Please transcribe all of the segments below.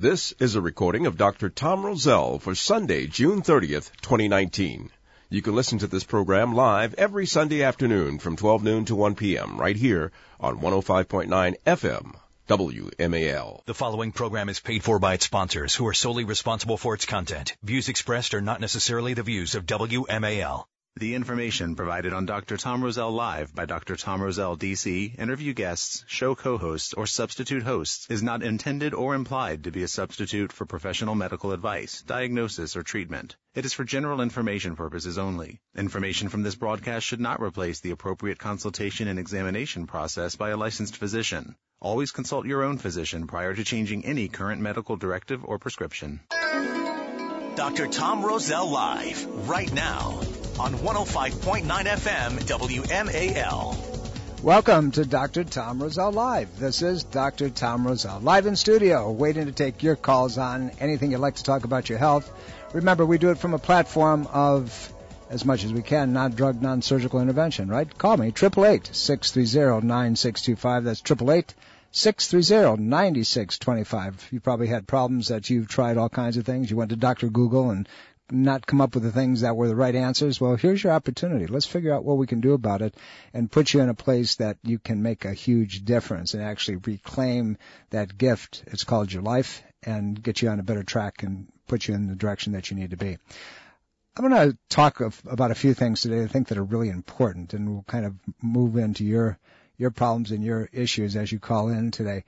This is a recording of Dr. Tom Rosell for Sunday, June 30th, 2019. You can listen to this program live every Sunday afternoon from 12 noon to 1 p.m. right here on 105.9 FM, WMAL. The following program is paid for by its sponsors, who are solely responsible for its content. Views expressed are not necessarily the views of WMAL. The information provided on Dr. Tom Rosell Live by Dr. Tom Rosell, D.C., interview guests, show co-hosts, or substitute hosts is not intended or implied to be a substitute for professional medical advice, diagnosis, or treatment. It is for general information purposes only. Information from this broadcast should not replace the appropriate consultation and examination process by a licensed physician. Always consult your own physician prior to changing any current medical directive or prescription. Dr. Tom Rosell Live, right now, on 105.9 FM WMAL. Welcome to Dr. Tom Rosell Live. This is Dr. Tom Rosell, live in studio, waiting to take your calls on anything you'd like to talk about your health. Remember, we do it from a platform of, as much as we can, non-drug, non-surgical intervention, right? Call me, 888-630-9625. That's 888-630-9625. You probably had problems that you've tried all kinds of things. You went to Dr. Google and not come up with the things that were the right answers. Well, here's your opportunity. Let's figure out what we can do about it and put you in a place that you can make a huge difference and actually reclaim that gift. It's called your life, and get you on a better track and put you in the direction that you need to be. I'm going to talk about a few things today I think that are really important, and we'll kind of move into your problems and your issues as you call in today.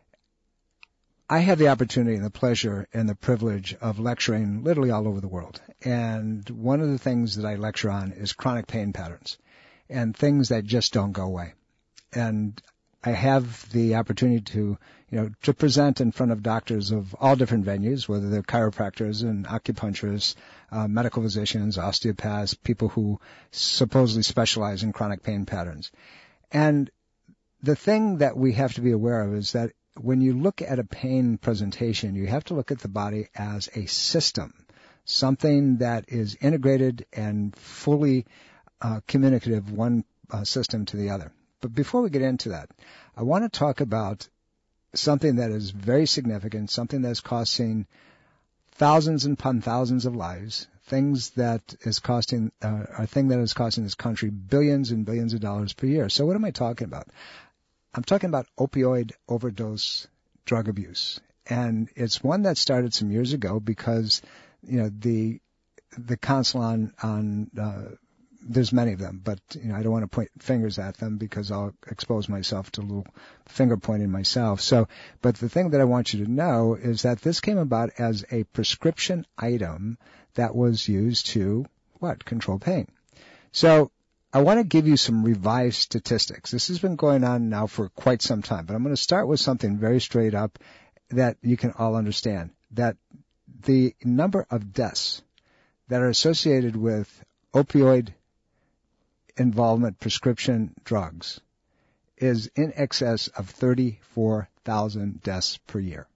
I have the opportunity and the pleasure and the privilege of lecturing literally all over the world. And one of the things that I lecture on is chronic pain patterns and things that just don't go away. And I have the opportunity to present in front of doctors of all different venues, whether they're chiropractors and acupuncturists, medical physicians, osteopaths, people who supposedly specialize in chronic pain patterns. And the thing that we have to be aware of is that when you look at a pain presentation, you have to look at the body as a system, something that is integrated and fully communicative, one system to the other. But before we get into that, I want to talk about something that is very significant, something that is costing thousands and upon thousands of lives, things that is costing, a thing that is costing this country billions and billions of dollars per year. So what am I talking about? I'm talking about opioid overdose drug abuse. And it's one that started some years ago because, the council on there's many of them, but, I don't want to point fingers at them because I'll expose myself to a little finger pointing myself. But the thing that I want you to know is that this came about as a prescription item that was used to, control pain. So, I want to give you some revised statistics. This has been going on now for quite some time, but I'm going to start with something very straight up that you can all understand, that the number of deaths that are associated with opioid involvement prescription drugs is in excess of 34,000 deaths per year.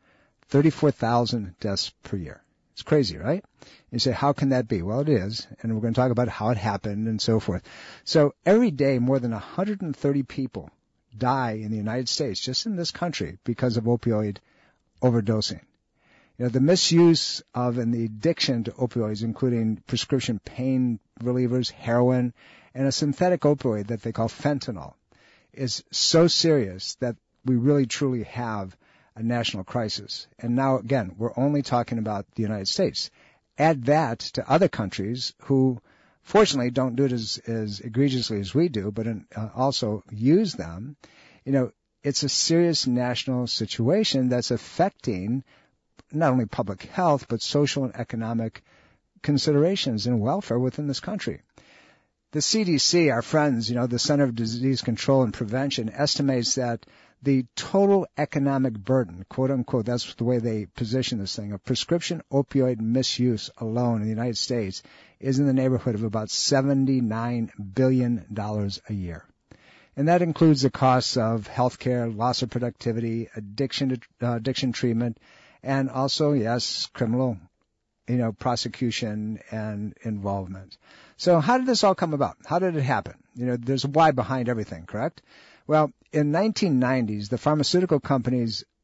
34,000 deaths per year. It's crazy, right? You say, how can that be? Well, it is, and we're going to talk about how it happened and so forth. So every day, more than 130 people die in the United States, just in this country, because of opioid overdosing. The misuse of and the addiction to opioids, including prescription pain relievers, heroin, and a synthetic opioid that they call fentanyl, is so serious that we really truly have a national crisis. And now, again, we're only talking about the United States. Add that to other countries who, fortunately, don't do it as egregiously as we do, but also use them. It's a serious national situation that's affecting not only public health, but social and economic considerations and welfare within this country. The CDC, our friends, the Center of Disease Control and Prevention, estimates that the total economic burden, quote unquote, that's the way they position this thing, of prescription opioid misuse alone in the United States is in the neighborhood of about $79 billion a year. And that includes the costs of health care, loss of productivity, addiction treatment, and also, yes, criminal, prosecution and involvement. So how did this all come about? How did it happen? There's a why behind everything, correct? Well, in 1990s, the pharmaceutical companies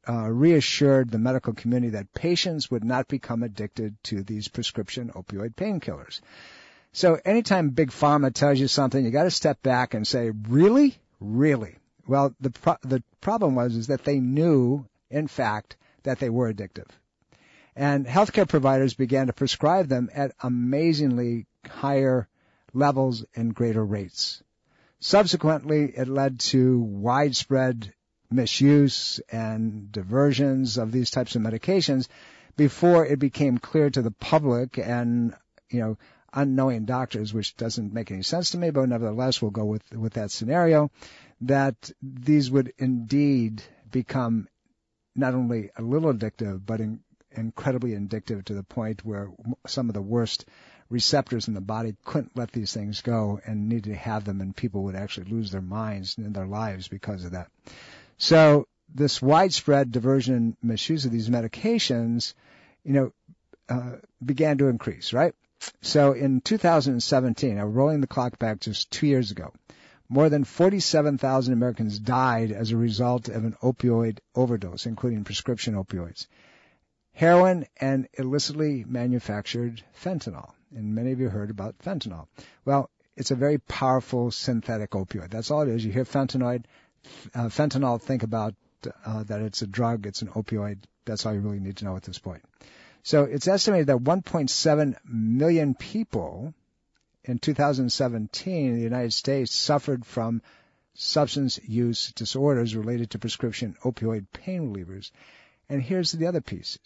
reassured the medical community that patients would not become addicted to these prescription opioid painkillers. So anytime Big Pharma tells you something, you got to step back and say, really? Really? Well, the problem was that they knew, in fact, that they were addictive. And healthcare providers began to prescribe them at amazingly higher levels and greater rates. Subsequently, it led to widespread misuse and diversions of these types of medications before it became clear to the public and, unknowing doctors, which doesn't make any sense to me, but nevertheless we'll go with that scenario, that these would indeed become not only a little addictive, but incredibly addictive to the point where some of the worst receptors in the body couldn't let these things go and needed to have them, and people would actually lose their minds and their lives because of that. So this widespread diversion and misuse of these medications, began to increase, right? So in 2017, now rolling the clock back just 2 years ago, more than 47,000 Americans died as a result of an opioid overdose, including prescription opioids. Heroin and illicitly manufactured fentanyl. And many of you heard about fentanyl. Well, it's a very powerful synthetic opioid. That's all it is. You hear fentanyl, think about that it's a drug, it's an opioid. That's all you really need to know at this point. So it's estimated that 1.7 million people in 2017 in the United States suffered from substance use disorders related to prescription opioid pain relievers. And here's the other piece.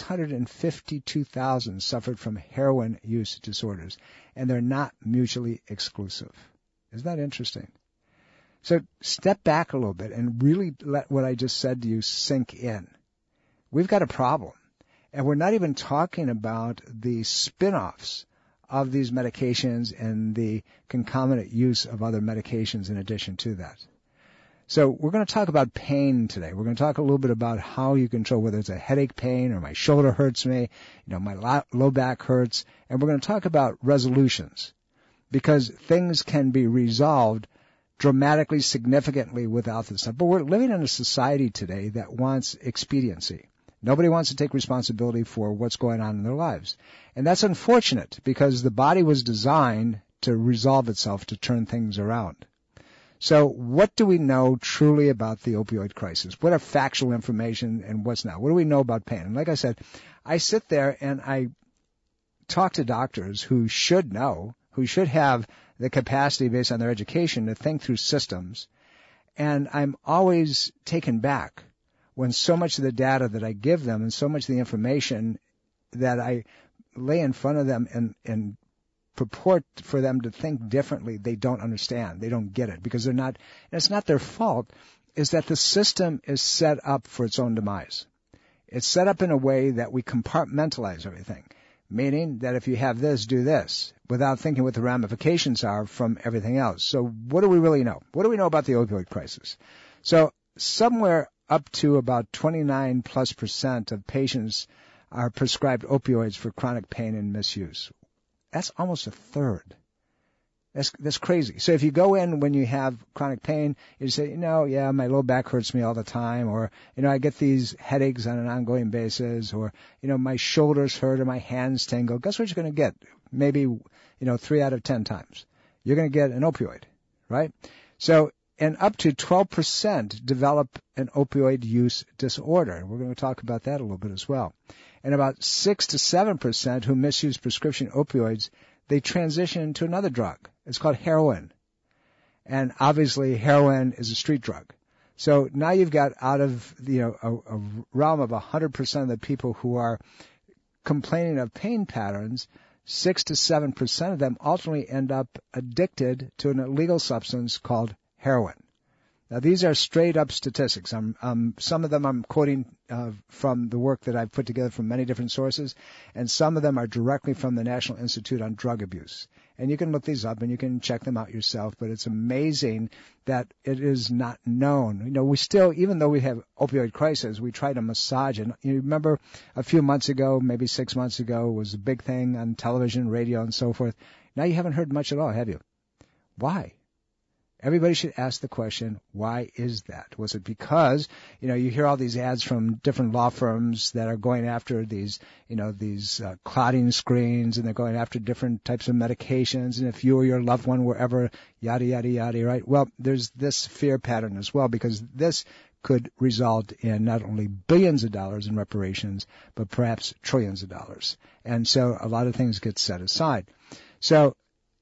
652,000 suffered from heroin use disorders, and they're not mutually exclusive. Isn't that interesting? So step back a little bit and really let what I just said to you sink in. We've got a problem, and we're not even talking about the spin-offs of these medications and the concomitant use of other medications in addition to that. So we're going to talk about pain today. We're going to talk a little bit about how you control whether it's a headache pain or my shoulder hurts me, my low back hurts, and we're going to talk about resolutions because things can be resolved dramatically, significantly without this stuff. But we're living in a society today that wants expediency. Nobody wants to take responsibility for what's going on in their lives. And that's unfortunate because the body was designed to resolve itself, to turn things around. So what do we know truly about the opioid crisis? What are factual information and what's not? What do we know about pain? And like I said, I sit there and I talk to doctors who should know, who should have the capacity based on their education to think through systems. And I'm always taken back when so much of the data that I give them and so much of the information that I lay in front of them and purport for them to think differently, they don't understand. They don't get it because they're not, and it's not their fault, is that the system is set up for its own demise. It's set up in a way that we compartmentalize everything, meaning that if you have this, do this, without thinking what the ramifications are from everything else. So what do we really know? What do we know about the opioid crisis? So somewhere up to about 29+% of patients are prescribed opioids for chronic pain and misuse. That's almost a third. That's crazy. So if you go in when you have chronic pain, you say, my low back hurts me all the time, or, I get these headaches on an ongoing basis, or, my shoulders hurt or my hands tingle. Guess what you're going to get? Maybe, 3 out of 10 times. You're going to get an opioid, right? So, and up to 12% develop an opioid use disorder. We're going to talk about that a little bit as well. And about 6 to 7% who misuse prescription opioids, they transition to another drug. It's called heroin. And obviously heroin is a street drug. So now you've got out of, a realm of 100% of the people who are complaining of pain patterns, 6 to 7% of them ultimately end up addicted to an illegal substance called heroin. Now, these are straight-up statistics. Some of them I'm quoting from the work that I've put together from many different sources, and some of them are directly from the National Institute on Drug Abuse. And you can look these up and you can check them out yourself, but it's amazing that it is not known. We still, even though we have opioid crisis, we try to massage it. You remember a few months ago, maybe 6 months ago, was a big thing on television, radio, and so forth. Now you haven't heard much at all, have you? Why? Everybody should ask the question, why is that? Was it because, you hear all these ads from different law firms that are going after these clotting screens, and they're going after different types of medications, and if you or your loved one were ever yada, yada, yada, right? Well, there's this fear pattern as well, because this could result in not only billions of dollars in reparations, but perhaps trillions of dollars. And so a lot of things get set aside. So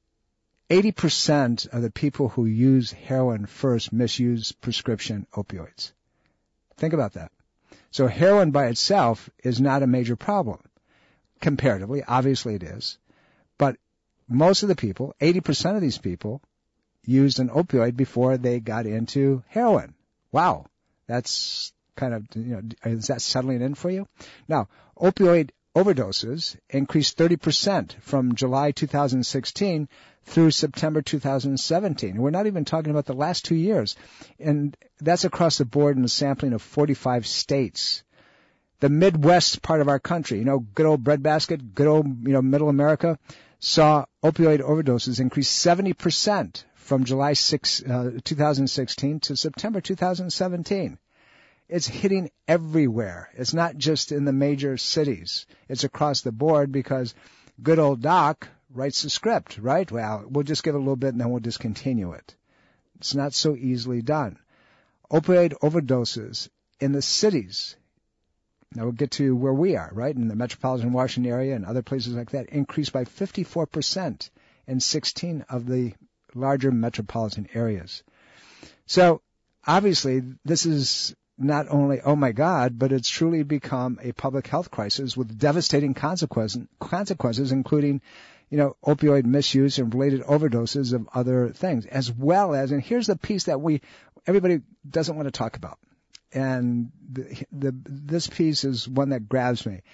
80% of the people who use heroin first misuse prescription opioids. Think about that. So heroin by itself is not a major problem. Comparatively, obviously it is. But most of the people, 80% of these people, used an opioid before they got into heroin. Wow. That's kind of, is that settling in for you? Now, opioid overdoses increased 30% from July 2016 through September 2017. We're not even talking about the last 2 years. And that's across the board in a sampling of 45 states. The Midwest part of our country, good old breadbasket, good old, middle America, saw opioid overdoses increase 70% from July 2016 to September 2017. It's hitting everywhere. It's not just in the major cities. It's across the board because good old Doc writes the script, right? Well, we'll just give it a little bit and then we'll discontinue it. It's not so easily done. Opioid overdoses in the cities, now we'll get to where we are, right? In the metropolitan Washington area and other places like that, increased by 54% in 16 of the larger metropolitan areas. So obviously this is not only, oh my God, but it's truly become a public health crisis with devastating consequences, including, opioid misuse and related overdoses of other things, as well as, and here's the piece that everybody doesn't want to talk about. And this piece is one that grabs me.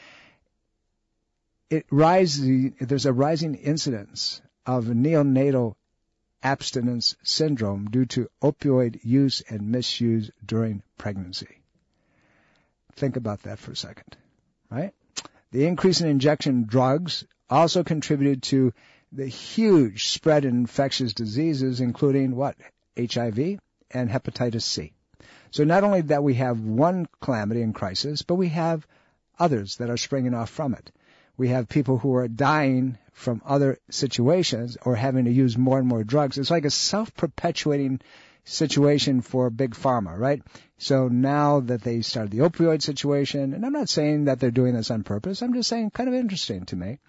There's a rising incidence of neonatal abstinence syndrome due to opioid use and misuse during pregnancy. Think about that for a second, right? The increase in injection drugs also contributed to the huge spread in infectious diseases, including HIV and hepatitis C. So not only that we have one calamity and crisis, but we have others that are springing off from it. We have people who are dying from other situations or having to use more and more drugs. It's like a self-perpetuating situation for Big Pharma, right? So now that they started the opioid situation, and I'm not saying that they're doing this on purpose, I'm just saying kind of interesting to me.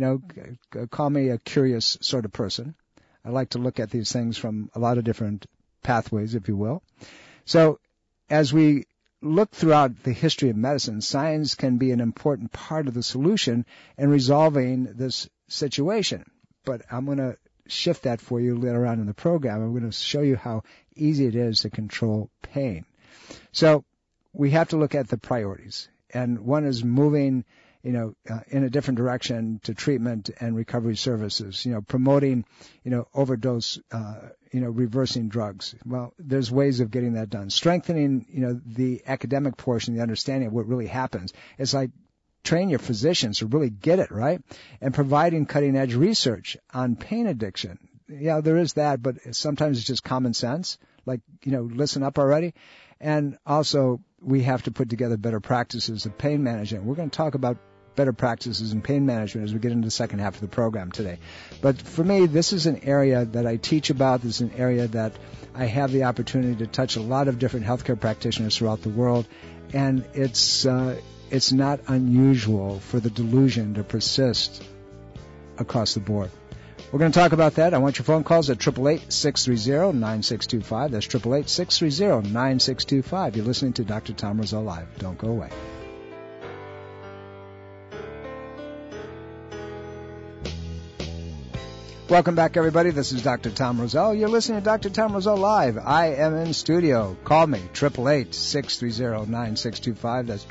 Call me a curious sort of person. I like to look at these things from a lot of different pathways, if you will. So as we look throughout the history of medicine, science can be an important part of the solution in resolving this situation. But I'm going to shift that for you later on in the program. I'm going to show you how easy it is to control pain. So we have to look at the priorities. And one is moving, in a different direction to treatment and recovery services, promoting, overdose, reversing drugs. Well, there's ways of getting that done. Strengthening, the academic portion, the understanding of what really happens. It's like train your physicians to really get it, right? And providing cutting-edge research on pain addiction. Yeah, there is that, but sometimes it's just common sense. Like, listen up already. And also, we have to put together better practices of pain management. We're going to talk about better practices in pain management as we get into the second half of the program today. But for me, this is an area that I teach about. This is an area that I have the opportunity to touch a lot of different healthcare practitioners throughout the world. And it's not unusual for the delusion to persist across the board. We're going to talk about that. I want your phone calls at 888-630-9625. That's 888-630-9625. You're listening to Dr. Tom Rosell Live. Don't go away. Welcome back, everybody. This is Dr. Tom Rosell. You're listening to Dr. Tom Rosell Live. I am in studio. Call me, 888-630-9625. That's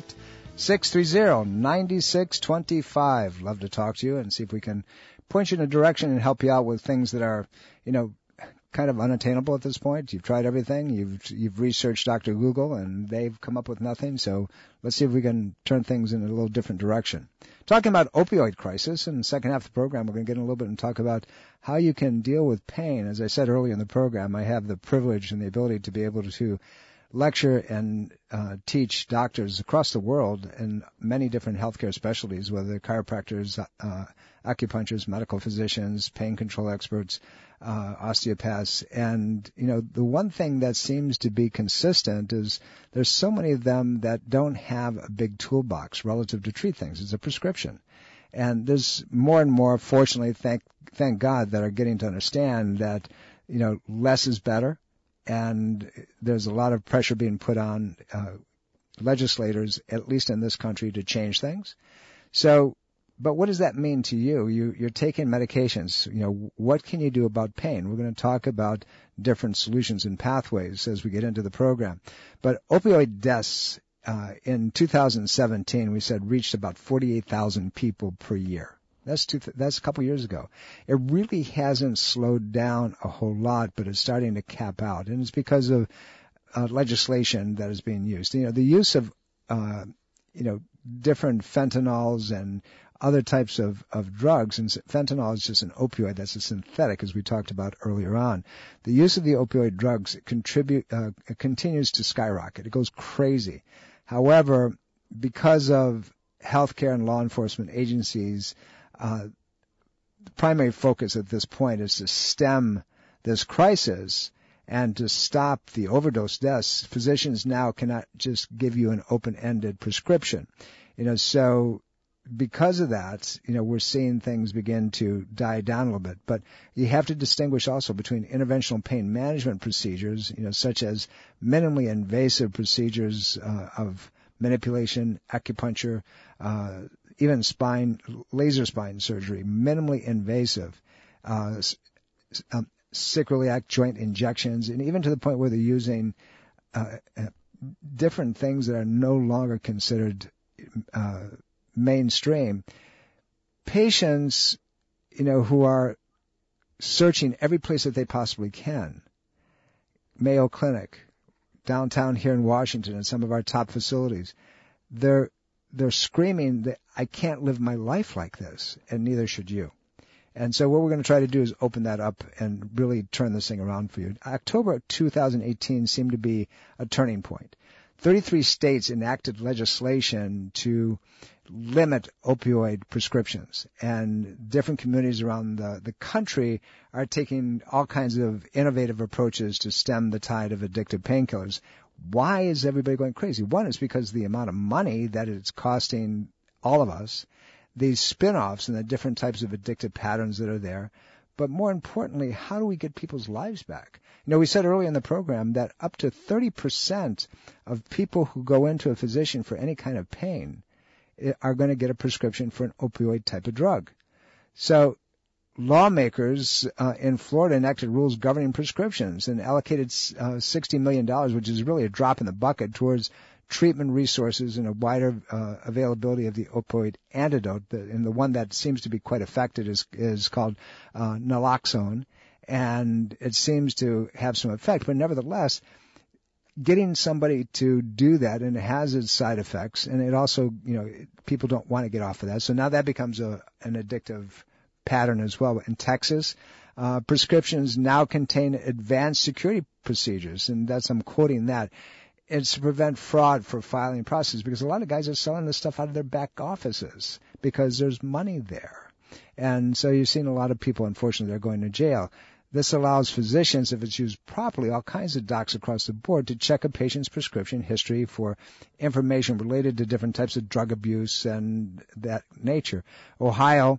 888-630-9625. Love to talk to you and see if we can point you in a direction and help you out with things that are, kind of unattainable at this point. You've tried everything. You've researched Dr. Google, and they've come up with nothing. So let's see if we can turn things in a little different direction. Talking about opioid crisis, in the second half of the program, we're going to get in a little bit and talk about how you can deal with pain. As I said earlier in the program, I have the privilege and the ability to be able to lecture and teach doctors across the world in many different healthcare specialties, whether they're chiropractors, acupuncturists, medical physicians, pain control experts, osteopaths. And, the one thing that seems to be consistent is there's so many of them that don't have a big toolbox relative to treat things. It's a prescription. And there's more and more, fortunately, thank God, that are getting to understand that, less is better. And there's a lot of pressure being put on legislators, at least in this country, to change things. So, but what does that mean to you? You're taking medications. What can you do about pain? We're going to talk about different solutions and pathways as we get into the program. But opioid deaths in 2017, we said, reached about 48,000 people per year. That's a couple years ago. It really hasn't slowed down a whole lot, but it's starting to cap out, and it's because of legislation that is being used. The use of different fentanyls and other types of drugs, and fentanyl is just an opioid that's a synthetic, as we talked about earlier on. The use of the opioid drugs continues to skyrocket. It goes crazy. However, because of healthcare and law enforcement agencies, the primary focus at this point is to stem this crisis and to stop the overdose deaths. Physicians now cannot just give you an open-ended prescription. So because of that, we're seeing things begin to die down a little bit. But you have to distinguish also between interventional pain management procedures, such as minimally invasive procedures of manipulation, acupuncture, even laser spine surgery, minimally invasive, sacroiliac joint injections, and even to the point where they're using different things that are no longer considered mainstream. Patients, who are searching every place that they possibly can, Mayo Clinic, downtown here in Washington, and some of our top facilities, they're screaming that I can't live my life like this, and neither should you. And so what we're going to try to do is open that up and really turn this thing around for you. October of 2018 seemed to be a turning point. 33 states enacted legislation to limit opioid prescriptions, and different communities around the country are taking all kinds of innovative approaches to stem the tide of addictive painkillers. Why is everybody going crazy? One is because of the amount of money that it's costing all of us, these spin-offs and the different types of addictive patterns that are there. But more importantly, how do we get people's lives back? We said earlier in the program that up to 30% of people who go into a physician for any kind of pain are going to get a prescription for an opioid type of drug. So lawmakers in Florida enacted rules governing prescriptions and allocated $60 million, which is really a drop in the bucket, towards treatment resources and a wider availability of the opioid antidote. And the one that seems to be quite effective is called naloxone, and it seems to have some effect. But nevertheless, getting somebody to do that, and it has its side effects, and it also, people don't want to get off of that. So now that becomes an addictive pattern as well. In Texas, prescriptions now contain advanced security procedures, and I'm quoting that. It's to prevent fraud for filing process, because a lot of guys are selling this stuff out of their back offices because there's money there. And so you've seen a lot of people, unfortunately, they're going to jail. This allows physicians, if it's used properly, all kinds of docs across the board, to check a patient's prescription history for information related to different types of drug abuse and that nature. Ohio,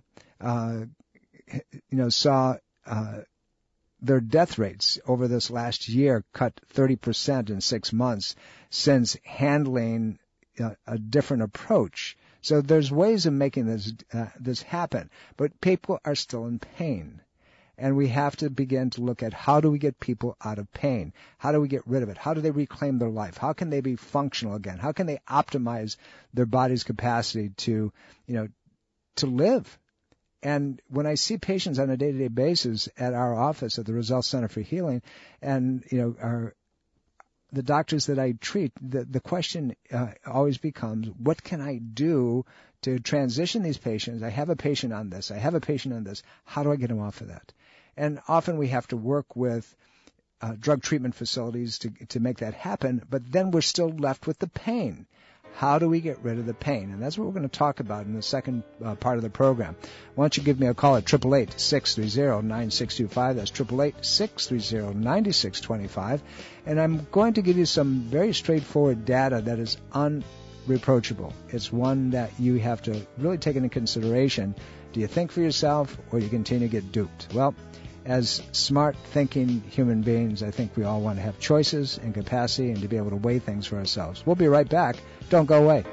saw their death rates over this last year cut 30% in 6 months since handling a different approach. So there's ways of making this happen, but people are still in pain. And we have to begin to look at how do we get people out of pain? How do we get rid of it? How do they reclaim their life? How can they be functional again? How can they optimize their body's capacity to live? And when I see patients on a day-to-day basis at our office at the Roselle Center for Healing, and the doctors that I treat, the question always becomes, what can I do to transition these patients? I have a patient on this. I have a patient on this. How do I get them off of that? And often we have to work with drug treatment facilities to make that happen, but then we're still left with the pain. How do we get rid of the pain? And that's what we're going to talk about in the second part of the program. Why don't you give me a call at 888-630-9625. That's 888-630-9625. And I'm going to give you some very straightforward data that is unreproachable. It's one that you have to really take into consideration. Do you think for yourself, or you continue to get duped? Well, as smart thinking human beings, I think we all want to have choices and capacity and to be able to weigh things for ourselves. We'll be right back. Don't go away.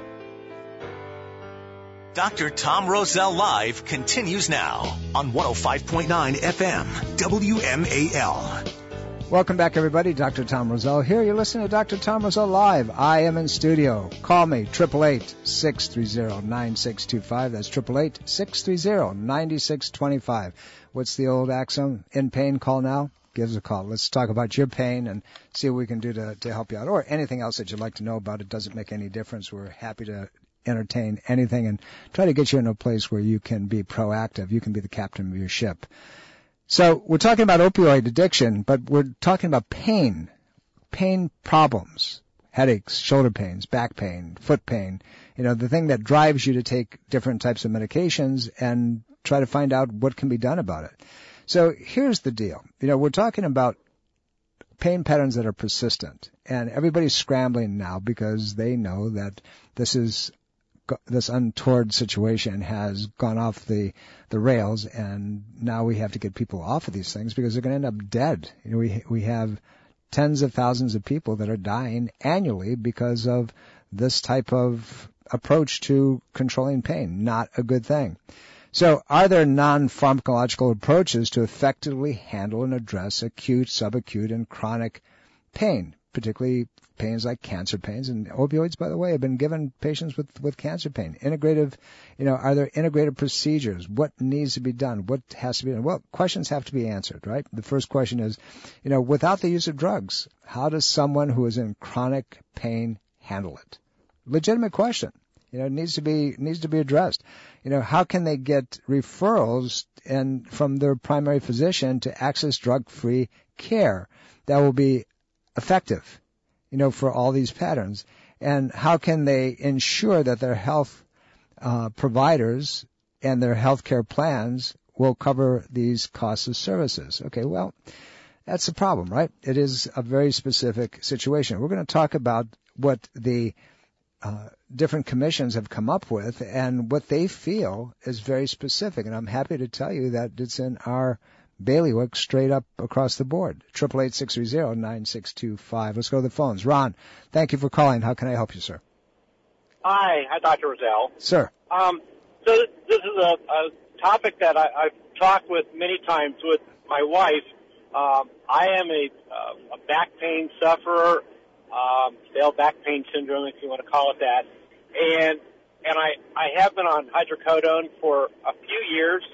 Dr. Tom Roselle Live continues now on 105.9 FM, WMAL. Welcome back, everybody. Dr. Tom Roselle here. You're listening to Dr. Tom Roselle Live. I am in studio. Call me, 888-630-9625. That's 888-630-9625. What's the old axiom? In pain, call now. Give us a call. Let's talk about your pain and see what we can do to help you out. Or anything else that you'd like to know about. It doesn't make any difference. We're happy to entertain anything and try to get you in a place where you can be proactive. You can be the captain of your ship. So we're talking about opioid addiction, but we're talking about pain problems, headaches, shoulder pains, back pain, foot pain, the thing that drives you to take different types of medications and try to find out what can be done about it. So here's the deal. We're talking about pain patterns that are persistent, and everybody's scrambling now because they know that this untoward situation has gone off the rails, and now we have to get people off of these things because they're going to end up dead. We have tens of thousands of people that are dying annually because of this type of approach to controlling pain. Not a good thing. So are there non-pharmacological approaches to effectively handle and address acute, subacute, and chronic pain, particularly pains like cancer pains? And opioids, by the way, have been given patients with cancer pain. Integrative, are there integrative procedures? What needs to be done? What has to be done? Well, questions have to be answered, right? The first question is, without the use of drugs, how does someone who is in chronic pain handle it? Legitimate question. It needs to be addressed. How can they get referrals and from their primary physician to access drug-free care that will be effective, for all these patterns? And how can they ensure that their health providers and their health care plans will cover these costs of services? Okay, well, that's the problem, right? It is a very specific situation. We're going to talk about what the different commissions have come up with and what they feel is very specific. And I'm happy to tell you that it's in our bailiwick straight up across the board. 888-630-9625. Let's go to the phones. Ron, thank you for calling. How can I help you, sir? Hi, Dr. Roselle. Sir. So this is a topic that I've talked with many times with my wife. I am a back pain sufferer. Stale back pain syndrome, if you want to call it that. And I have been on hydrocodone for a few years.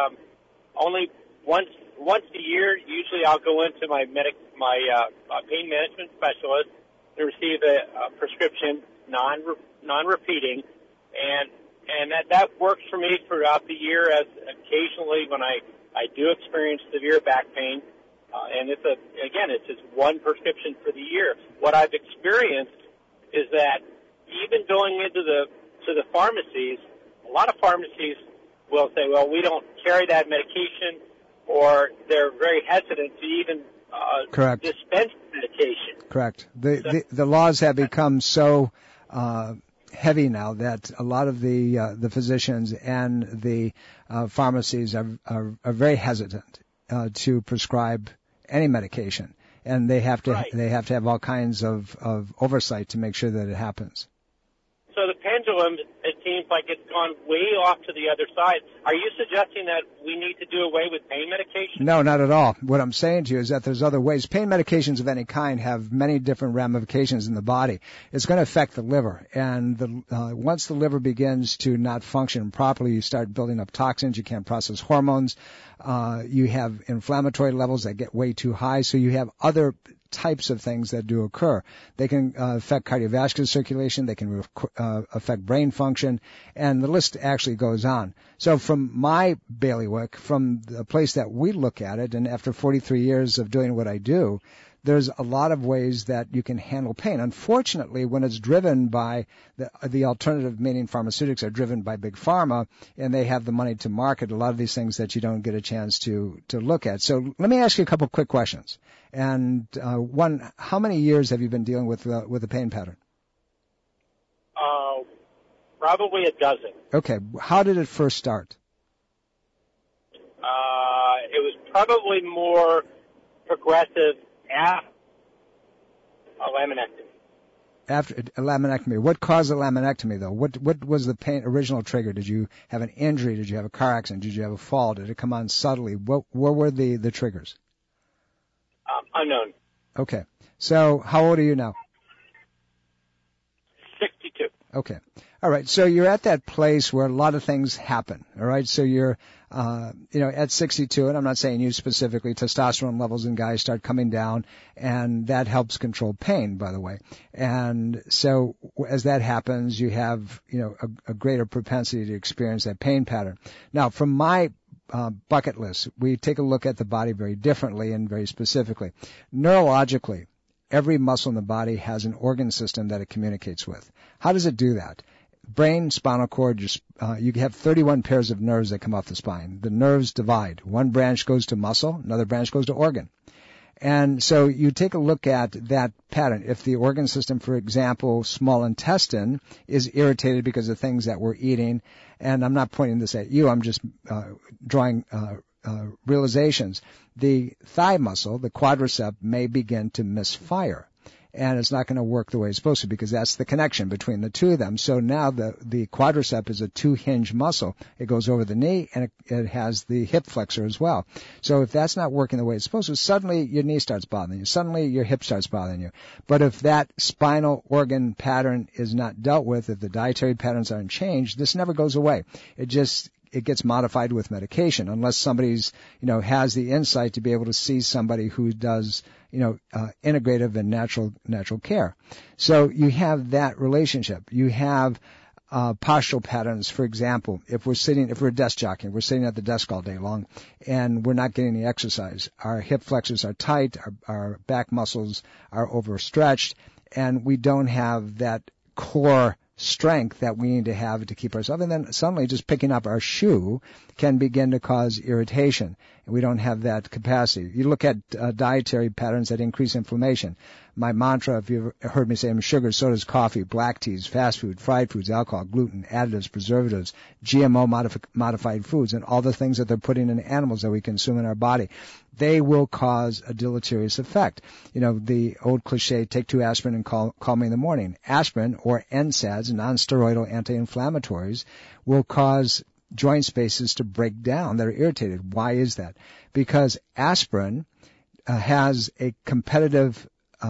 Only once a year, usually I'll go into my pain management specialist to receive a prescription, non-repeating, and that works for me throughout the year. As occasionally when I do experience severe back pain. And it's just one prescription for the year. What I've experienced is that even going into the pharmacies, a lot of pharmacies will say, well, we don't carry that medication, or they're very hesitant to even dispense medication. Correct. The laws have become so heavy now that a lot of the physicians and the pharmacies are very hesitant to prescribe any medication, and they have to have all kinds of oversight to make sure that it happens. So the pendulum, it seems like it's gone way off to the other side. Are you suggesting that we need to do away with pain medication? No, not at all. What I'm saying to you is that there's other ways. Pain medications of any kind have many different ramifications in the body. It's going to affect the liver, and once the liver begins to not function properly, you start building up toxins. You can't process hormones. You have inflammatory levels that get way too high, so you have other types of things that do occur. They can affect cardiovascular circulation, they can affect brain function, and the list actually goes on. So from my bailiwick, from the place that we look at it, and after 43 years of doing what I do, there's a lot of ways that you can handle pain. Unfortunately, when it's driven by the alternative, meaning pharmaceutics are driven by big pharma, and they have the money to market a lot of these things that you don't get a chance to look at. So let me ask you a couple quick questions. And one, how many years have you been dealing with the pain pattern? Probably a dozen. Okay. How did it first start? It was probably more progressive after a laminectomy. After a laminectomy. What caused the laminectomy, though? What was the original trigger? Did you have an injury? Did you have a car accident? Did you have a fall? Did it come on subtly? What were the triggers? Unknown. Okay. So how old are you now? 62. Okay. All right. So you're at that place where a lot of things happen. All right. So you're, at 62, and I'm not saying you specifically, testosterone levels in guys start coming down, and that helps control pain, by the way. And so as that happens, you have, a greater propensity to experience that pain pattern. Now, from my bucket list, we take a look at the body very differently and very specifically. Neurologically, every muscle in the body has an organ system that it communicates with. How does it do that? Brain, spinal cord, you have 31 pairs of nerves that come off the spine. The nerves divide. One branch goes to muscle, another branch goes to organ. And so you take a look at that pattern. If the organ system, for example, small intestine, is irritated because of things that we're eating, and I'm not pointing this at you, I'm just drawing realizations. The thigh muscle, the quadricep, may begin to misfire. And it's not going to work the way it's supposed to, because that's the connection between the two of them. So now the quadricep is a two-hinge muscle. It goes over the knee, and it has the hip flexor as well. So if that's not working the way it's supposed to, suddenly your knee starts bothering you. Suddenly your hip starts bothering you. But if that spinal organ pattern is not dealt with, if the dietary patterns aren't changed, this never goes away. It gets modified with medication, unless somebody's, has the insight to be able to see somebody who does, integrative and natural care. So you have that relationship. You have postural patterns. For example, if we're desk jockeying, we're sitting at the desk all day long, and we're not getting the exercise. Our hip flexors are tight, our back muscles are overstretched, and we don't have that core strength that we need to have to keep ourselves. And then suddenly just picking up our shoe can begin to cause irritation. And we don't have that capacity. You look at dietary patterns that increase inflammation. My mantra, if you've heard me say them, sugar, sodas, coffee, black teas, fast food, fried foods, alcohol, gluten, additives, preservatives, GMO modified foods, and all the things that they're putting in animals that we consume in our body. They will cause a deleterious effect. The old cliche, take 2 aspirin and call me in the morning. Aspirin, or NSAIDs, non-steroidal anti-inflammatories, will cause joint spaces to break down that are irritated. Why is that? Because aspirin has a competitive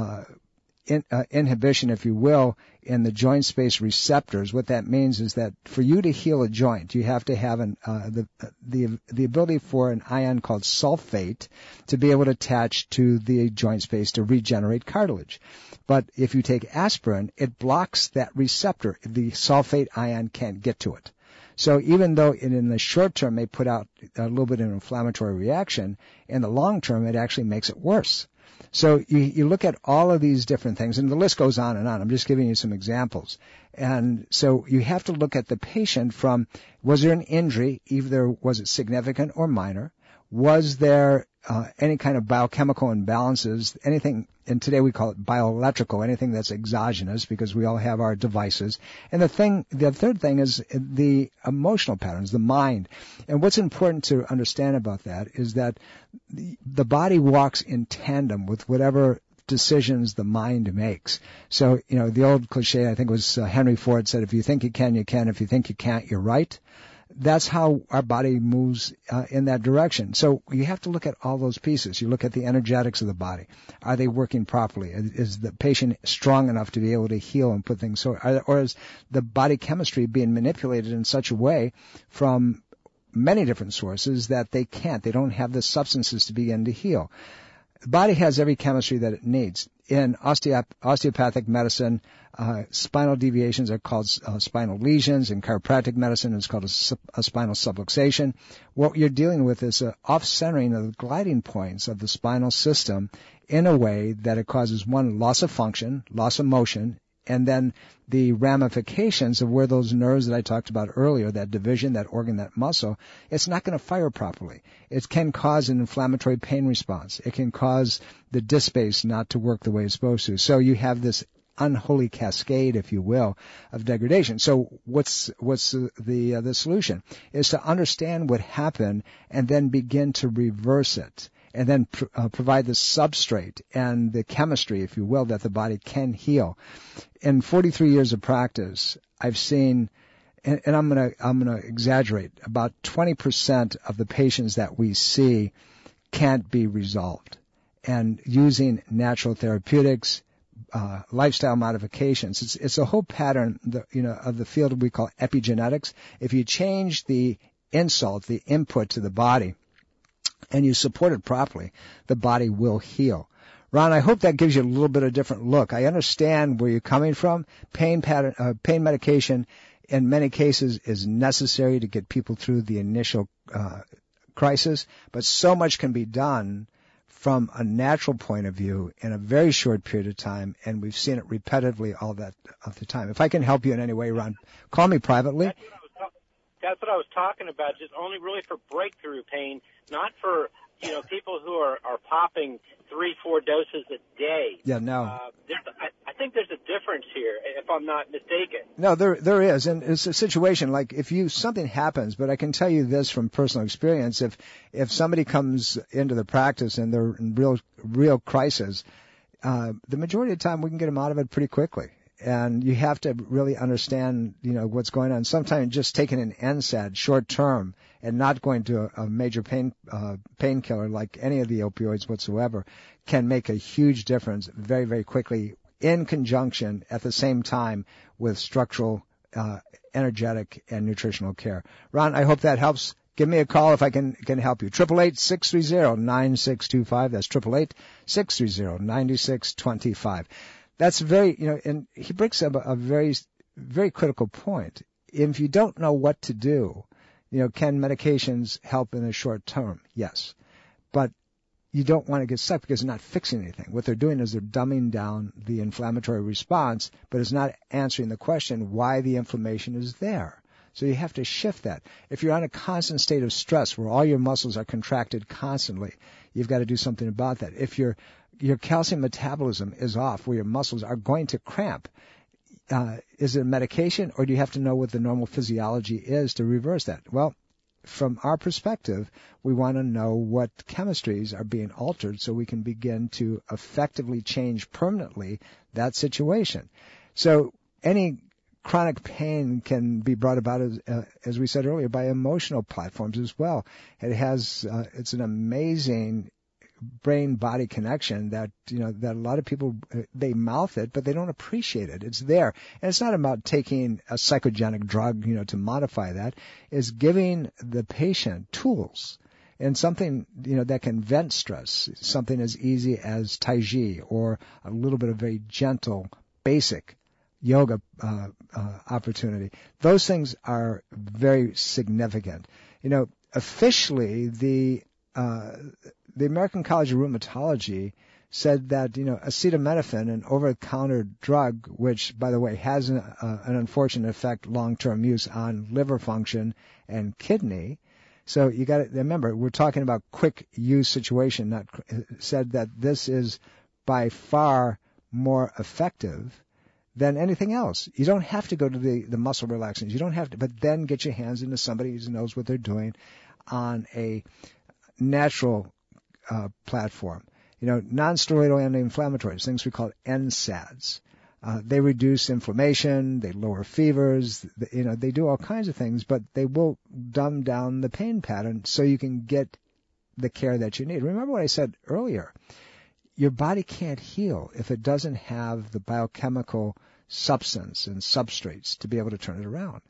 inhibition, if you will, in the joint space receptors. What that means is that for you to heal a joint, you have to have the ability for an ion called sulfate to be able to attach to the joint space to regenerate cartilage. But if you take aspirin, it blocks that receptor. The sulfate ion can't get to it. So even though in the short term may put out a little bit of an inflammatory reaction, in the long term it actually makes it worse. So you look at all of these different things, and the list goes on and on. I'm just giving you some examples. And so you have to look at the patient from, was there an injury, either was it significant or minor? Was there any kind of biochemical imbalances, anything, and today we call it bioelectrical, anything that's exogenous, because we all have our devices. And the third thing is the emotional patterns, the mind. And what's important to understand about that is that the body walks in tandem with whatever decisions the mind makes. So, the old cliche, I think it was Henry Ford said, if you think you can, you can. If you think you can't, you're right. That's how our body moves in that direction. So you have to look at all those pieces. You look at the energetics of the body. Are they working properly? Is the patient strong enough to be able to heal and put things, or is the body chemistry being manipulated in such a way from many different sources that they don't have the substances to begin to heal? The body has every chemistry that it needs. In osteopathic medicine, spinal deviations are called spinal lesions. In chiropractic medicine, it's called a spinal subluxation. What you're dealing with is an off-centering of the gliding points of the spinal system in a way that it causes, one, loss of function, loss of motion, and then the ramifications of where those nerves that I talked about earlier, that division, that organ, that muscle, it's not going to fire properly. It can cause an inflammatory pain response. It can cause the disc space not to work the way it's supposed to. So you have this unholy cascade, if you will, of degradation. So what's the solution? Is to understand what happened and then begin to reverse it, and then provide the substrate and the chemistry, if you will, that the body can heal. In 43 years of practice, I've seen, and I'm gonna exaggerate, about 20% of the patients that we see can't be resolved. And using natural therapeutics, lifestyle modifications, it's a whole pattern, of the field we call epigenetics. If you change the insult, the input to the body, and you support it properly, the body will heal. Ron, I hope that gives you a little bit of a different look. I understand where you're coming from. Pain medication in many cases is necessary to get people through the initial crisis, but so much can be done from a natural point of view in a very short period of time, and we've seen it repetitively all that of the time. If I can help you in any way, Ron, call me privately. That's what I was talking about, just only really for breakthrough pain, not for, people who are popping 3-4 doses a day. Yeah, no. I think there's a difference here, if I'm not mistaken. No, there is, and it's a situation like something happens, but I can tell you this from personal experience, if somebody comes into the practice and they're in real crisis, the majority of the time we can get them out of it pretty quickly. And you have to really understand, what's going on. Sometimes just taking an NSAID short term and not going to a major painkiller like any of the opioids whatsoever can make a huge difference very, very quickly in conjunction at the same time with structural, energetic, and nutritional care. Ron, I hope that helps. Give me a call if I can help you. 888-630-9625. That's 888-630-9625. That's very, and he brings up a very, very critical point. If you don't know what to do, can medications help in the short term? Yes. But you don't want to get stuck because they're not fixing anything. What they're doing is they're dumbing down the inflammatory response, but it's not answering the question why the inflammation is there. So you have to shift that. If you're on a constant state of stress where all your muscles are contracted constantly, you've got to do something about that. If your calcium metabolism is off, where your muscles are going to cramp, is it a medication, or do you have to know what the normal physiology is to reverse that? Well, from our perspective, we want to know what chemistries are being altered so we can begin to effectively change permanently that situation. So any chronic pain can be brought about, as we said earlier, by emotional platforms as well. It's an amazing brain-body connection that a lot of people, they mouth it, but they don't appreciate it. It's there. And it's not about taking a psychogenic drug, to modify that. It's giving the patient tools and something, that can vent stress, something as easy as Tai Chi or a little bit of very gentle, basic yoga opportunity. Those things are very significant. Officially, the American College of Rheumatology said that, acetaminophen, an over-the-counter drug, which, by the way, has an unfortunate effect, long-term use on liver function and kidney. So you got to remember, we're talking about quick use situation, said that this is by far more effective than anything else. You don't have to go to the muscle relaxants. You don't have to, but then get your hands into somebody who knows what they're doing on a natural platform. Non-steroidal anti-inflammatories, things we call NSAIDs. They reduce inflammation, they lower fevers, they do all kinds of things, but they will dumb down the pain pattern so you can get the care that you need. Remember what I said earlier. Your body can't heal if it doesn't have the biochemical substance and substrates to be able to turn it around.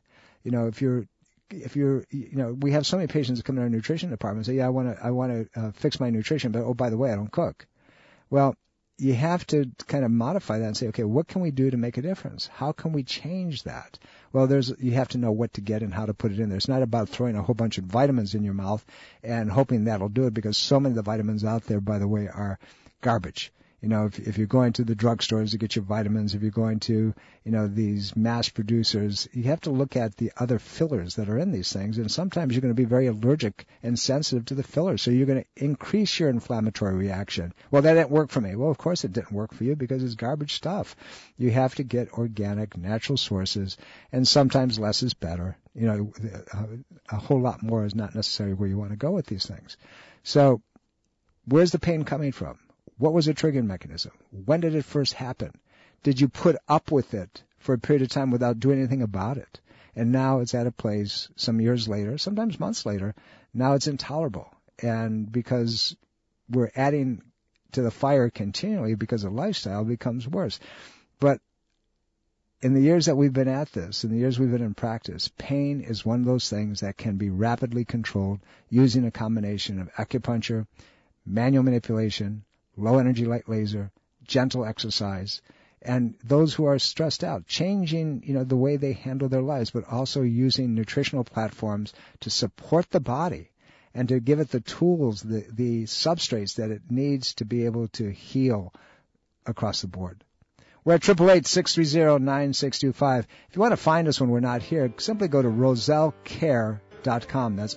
We have so many patients that come in our nutrition department and say, I want to fix my nutrition, but by the way, I don't cook. Well, you have to kind of modify that and say, okay, what can we do to make a difference? How can we change that? Well, you have to know what to get and how to put it in there. It's not about throwing a whole bunch of vitamins in your mouth and hoping that'll do it, because so many of the vitamins out there, by the way, are garbage. If you're going to the drugstores to get your vitamins, if you're going to, these mass producers, you have to look at the other fillers that are in these things. And sometimes you're going to be very allergic and sensitive to the fillers. So you're going to increase your inflammatory reaction. Well, that didn't work for me. Well, of course it didn't work for you because it's garbage stuff. You have to get organic, natural sources. And sometimes less is better. A whole lot more is not necessarily where you want to go with these things. So where's the pain coming from? What was the triggering mechanism? When did it first happen? Did you put up with it for a period of time without doing anything about it? And now it's at a place some years later, sometimes months later, now it's intolerable. And because we're adding to the fire continually because of lifestyle, it becomes worse. But in the years that we've been at this, in the years we've been in practice, pain is one of those things that can be rapidly controlled using a combination of acupuncture, manual manipulation, low-energy light laser, gentle exercise, and those who are stressed out, changing, the way they handle their lives, but also using nutritional platforms to support the body and to give it the tools, the substrates that it needs to be able to heal across the board. We're at 888-630-9625. If you want to find us when we're not here, simply go to RosellCare.com. That's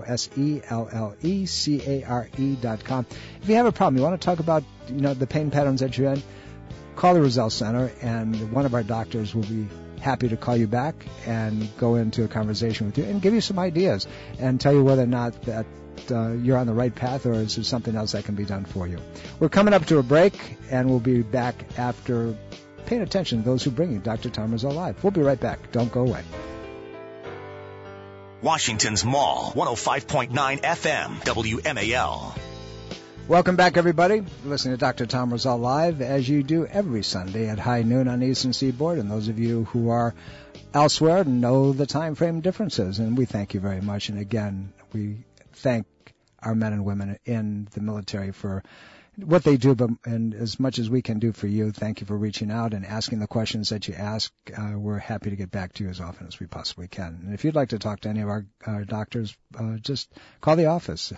RosellECare.com. If you have a problem, you want to talk about, the pain patterns that you're in, call the Rosell Center, and one of our doctors will be happy to call you back and go into a conversation with you and give you some ideas and tell you whether or not that you're on the right path or is there something else that can be done for you. We're coming up to a break, and we'll be back after paying attention to those who bring you Dr. Tom Rosell Live. We'll be right back. Don't go away. Washington's Mall, 105.9 FM, WMAL. Welcome back, everybody. You're listening to Dr. Tom Rosell Live, as you do every Sunday at high noon on the Eastern Seaboard. And those of you who are elsewhere know the time frame differences, and we thank you very much. And again, we thank our men and women in the military for what they do, and as much as we can do for you. Thank you for reaching out and asking the questions that you ask. We're happy to get back to you as often as we possibly can. And if you'd like to talk to any of our doctors, just call the office,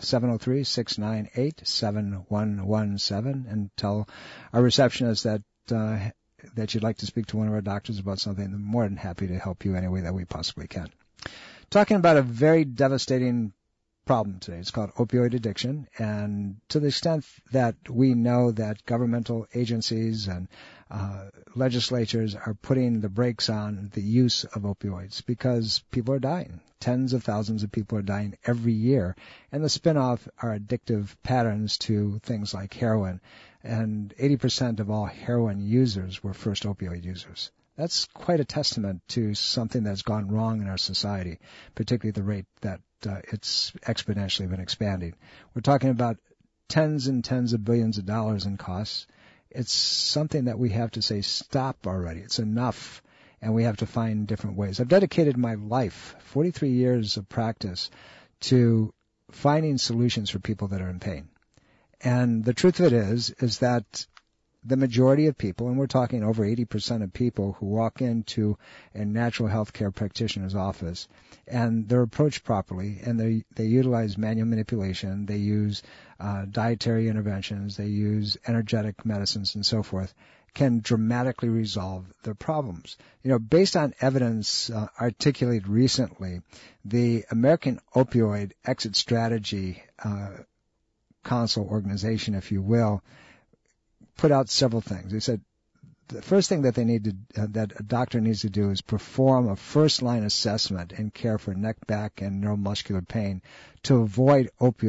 703-698-7117, and tell our receptionist that you'd like to speak to one of our doctors about something. I'm more than happy to help you any way that we possibly can. Talking about a very devastating problem today. It's called opioid addiction, and to the extent that we know that governmental agencies and legislatures are putting the brakes on the use of opioids because people are dying. Tens of thousands of people are dying every year, and the spin-off are addictive patterns to things like heroin, and 80% of all heroin users were first opioid users. That's quite a testament to something that's gone wrong in our society, particularly the rate that it's exponentially been expanding. We're talking about tens and tens of billions of dollars in costs. It's something that we have to say, stop already. It's enough, and we have to find different ways. I've dedicated my life, 43 years of practice, to finding solutions for people that are in pain. And the truth of it is that the majority of people, and we're talking over 80% of people who walk into a natural health care practitioner's office, and they're approached properly, and they utilize manual manipulation, they use dietary interventions, they use energetic medicines and so forth, can dramatically resolve their problems. Based on evidence articulated recently, the American Opioid Exit Strategy Council organization, if you will, put out several things. They said the first thing that that a doctor needs to do is perform a first-line assessment and care for neck, back, and neuromuscular pain to avoid opioid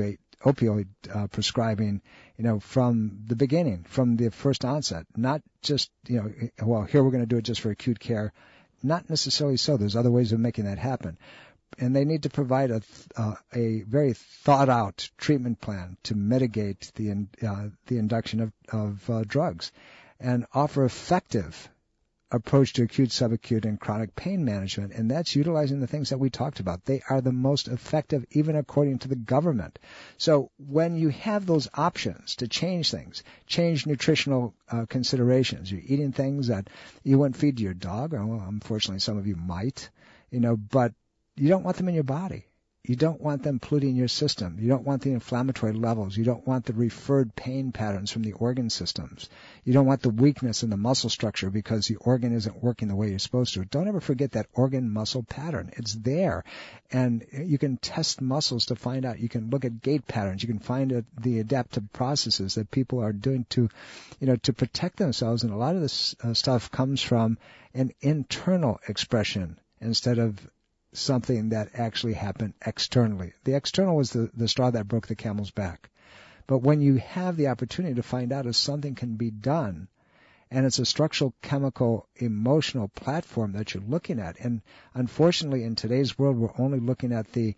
opioid prescribing, from the beginning, from the first onset. Not just, well, here we're going to do it just for acute care. Not necessarily so. There's other ways of making that happen. And they need to provide a very thought-out treatment plan to mitigate the induction of drugs, and offer effective approach to acute, subacute, and chronic pain management. And that's utilizing the things that we talked about. They are the most effective, even according to the government. So when you have those options to change things, change nutritional considerations, you're eating things that you wouldn't feed to your dog, or well, unfortunately some of you might, but you don't want them in your body. You don't want them polluting your system. You don't want the inflammatory levels. You don't want the referred pain patterns from the organ systems. You don't want the weakness in the muscle structure because the organ isn't working the way you're supposed to. Don't ever forget that organ-muscle pattern. It's there. And you can test muscles to find out. You can look at gait patterns. You can find the adaptive processes that people are doing to protect themselves. And a lot of this stuff comes from an internal expression instead of something that actually happened externally. The external was the straw that broke the camel's back. But when you have the opportunity to find out if something can be done, and it's a structural, chemical, emotional platform that you're looking at, and unfortunately in today's world we're only looking at the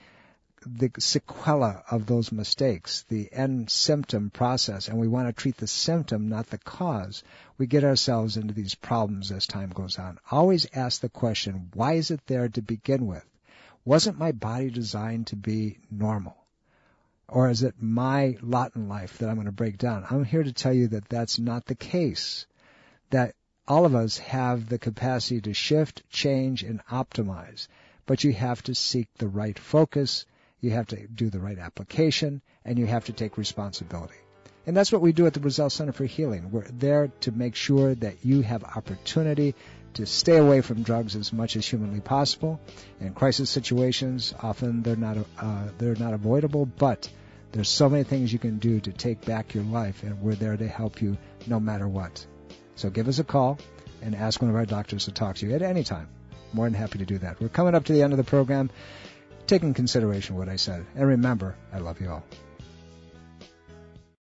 sequela of those mistakes, the end symptom process, and we want to treat the symptom, not the cause. We get ourselves into these problems as time goes on. Always ask the question, why is it there to begin with? Wasn't my body designed to be normal? Or is it my lot in life that I'm going to break down? I'm here to tell you that that's not the case, that all of us have the capacity to shift, change, and optimize, but you have to seek the right focus. You have to do the right application, and you have to take responsibility. And that's what we do at the Roselle Center for Healing. We're there to make sure that you have opportunity to stay away from drugs as much as humanly possible. In crisis situations, often they're not avoidable, but there's so many things you can do to take back your life, and we're there to help you no matter what. So give us a call and ask one of our doctors to talk to you at any time. More than happy to do that. We're coming up to the end of the program. Take in consideration what I said. And remember, I love you all.